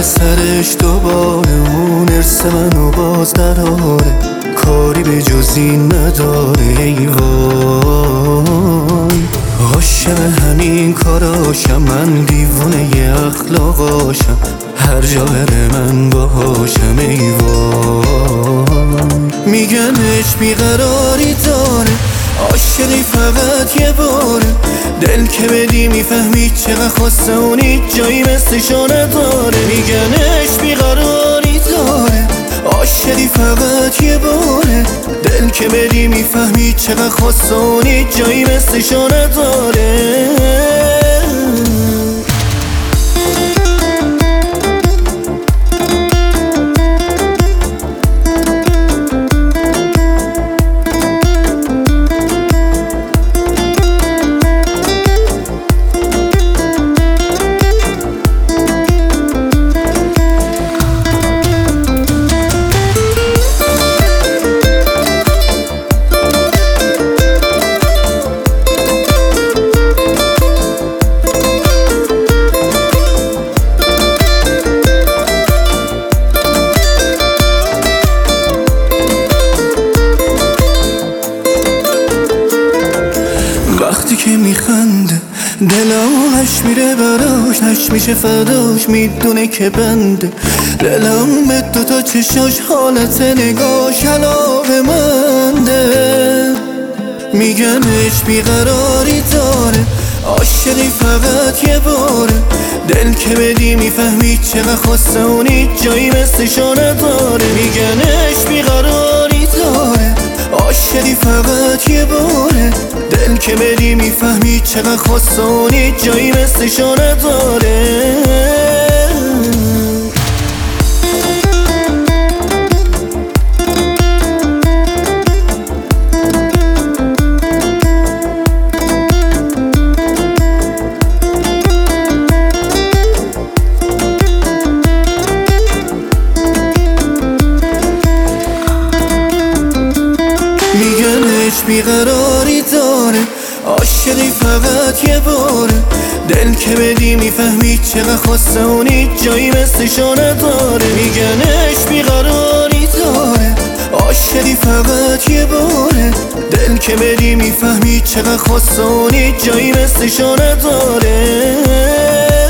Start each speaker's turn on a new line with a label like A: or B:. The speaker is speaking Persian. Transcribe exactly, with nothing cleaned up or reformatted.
A: سرش دوباره اون ارث منو باز دراره، کاری به جز این نداره. ای وای عاشق همین کاراشم، من دیوونه اخلاقاشم، هر جا بره من باهاشم. ای وای میگنش بیقراری داره، عاشقی فقط یه باره، دل که بدی میفهمی چقدر خواسته اون هیچ جایی مثلشو نداره. میگنش بیقراری داره، عاشقی فقط یه باره، دل که بدی میفهمی چقدر خواسته اون هیچ جایی مثلشو نداره. وقتی که میخنده دلم هش میره براش، هش میشه فداش، میدونه که بنده دلم به دوتا چشاش، حالت نگاش علاقه منده. میگنش بیقراری داره، عاشقی فقط یه باره، دل که بدی میفهمی چقدر خواسته اون هیچ جایی مثلشو نداره. میگنش بیقراری داره، عاشقی فقط یه باره، دل که بدی میفهمی چقدر خواسته اون هیچ جایی مثلشو نداره. میگنش بیقراری داره، عاشقی فقط یه باره، دل که بدی میفهمی چقدر خواسته اون هیچ جایی مثلشو نداره. میگنش بیقراری داره، عاشقی فقط یه باره، دل که بدی میفهمی چقدر خواسته اون هیچ جایی مثلشو نداره.